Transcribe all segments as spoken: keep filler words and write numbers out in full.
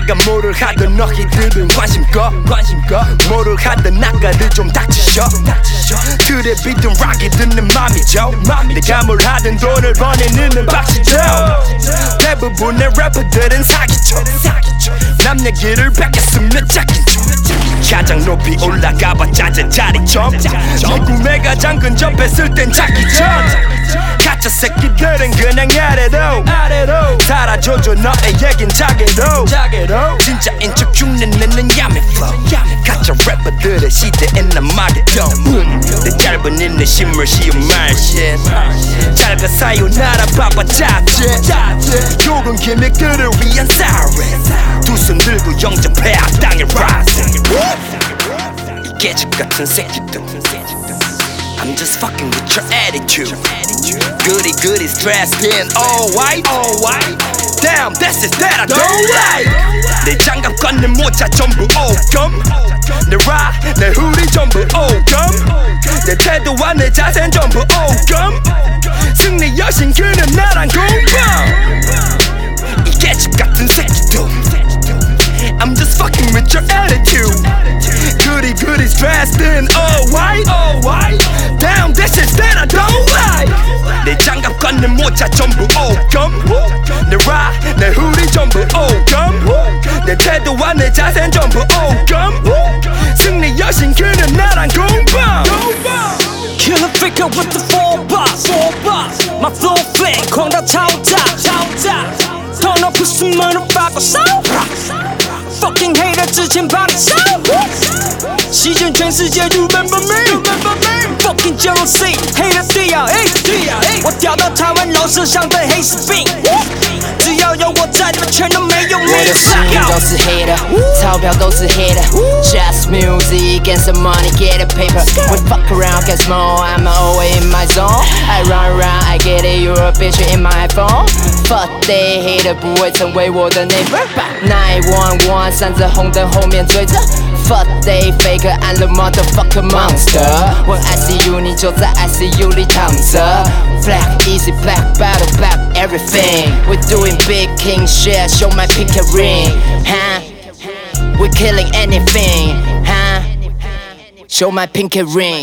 내가 뭐를 하든 너희들은 관심껏 관심껏 뭐를 하든 나까를 좀 닥치셔 틀에 비든 락이든 내 맘이죠 내가 뭘 하든 돈을 버내는 박시죠 대부분의 래퍼들은 사기쳐 남 얘기를 뺏겼으면 짝이죠 가장 높이 올라가봤자 제자리 점 내 꿈에 가장 근접했을 땐 찾기 전 가짜 새끼들은 그냥 아래로 사라져줘 너의 얘긴 자개로 진짜인 척 흉내내는 야매 flow 가짜 래퍼들의 시대엔 난 마개도 내 짧은 인내심을 쉬운 말신 짧은 사요나라 바빠 잡지 굵은 기믹들을 위한 siren 두 손 들고 영접해 악당의 rising 이 개집같은 새끼들 I'm just fucking with your attitude Goody goody stressed in all white Damn that's it that I don't like 내 장갑과 내 모자 전부 오금 내 락, 내 후리 전부 오금 내 태도와 내 자세는 전부 오금 승리 여신 그는 나랑 공방 이 개집같은 새끼들 I'm just fucking with your attitude Goody goody stressed in all white Damn this is that I don't like 내 장갑과 내 모자 전부 오금 내 락, 내 후리 전부 오금 내 태도와 내 자세는 전부 오금 승리 여신 그는 나랑 공방 Killer figure with the four bars My flow flame 광다 차오자 더 높은 수많은 빠고 싸워 Fucking hater 之前把你烧席卷全世界 You remember me Fucking jealousy Hater D R A 我屌到台湾老是像对黑死病只要有我在你们全都没有我的心都是 hater 钞票都是 hater Just music and some money get a paper We fuck around get small I'm always in my zone I run around I get it You're a bitch in my phone Fuck they hater 不会成为我的 neighbor nine one one 闪着红灯后面追着 Fuck they fake 按了 motherfucker monster 问 I see you 你就在 I C U 里躺着 Black easy black battle black everything We doing big king shit Show my pinky ring huh? We killing anything huh? Show my pinky ring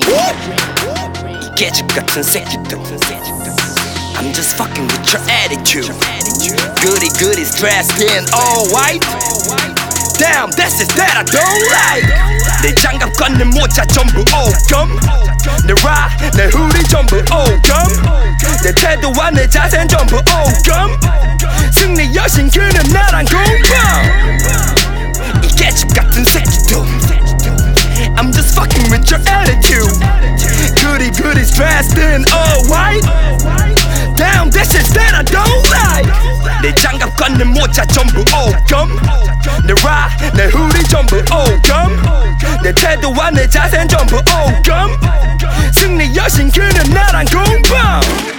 이 개집같은 새끼들 I'm just fucking with your attitude Goody goody stressed in all white Damn that's it that I don't like 내 장갑과 내 모자 전부 오금 내 락, 내 후리 전부 오금 내 태도와 내 자세는 전부 오금 승리 여신 그는 나랑 공방 이 개집같은 새끼들 I'm just fucking with your attitude Goody goody stressed in all white Damn this is that I don't like 내 장갑과 내 모자 전부 오금 내 락, 내 후리 전부 오금 내 태도와 내 자세는 전부 오금 승리 여신 그는 나랑 공방